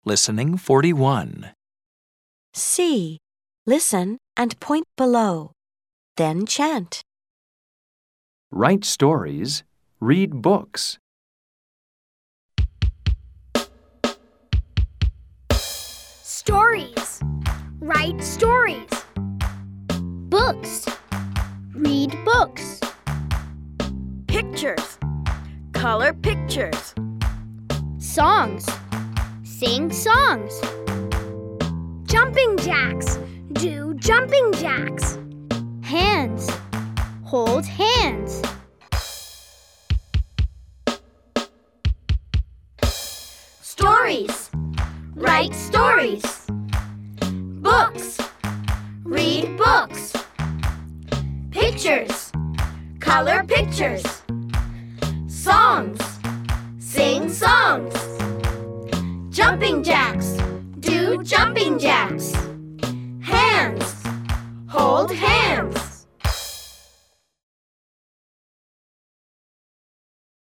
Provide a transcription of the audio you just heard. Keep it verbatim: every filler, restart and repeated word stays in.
Listening forty-one. C. Listen and point below. Then chant. Write stories. Read books. Stories. Write stories. Books. Read books. Pictures. Color pictures. Songs. Sing songs. Jumping jacks. Do jumping jacks. Hands. Hold hands. Stories. Write stories. Books. Read books. Pictures. Color pictures. Songs. Sing songs. Jumping jacks. Do jumping jacks. Hands. Hold hands.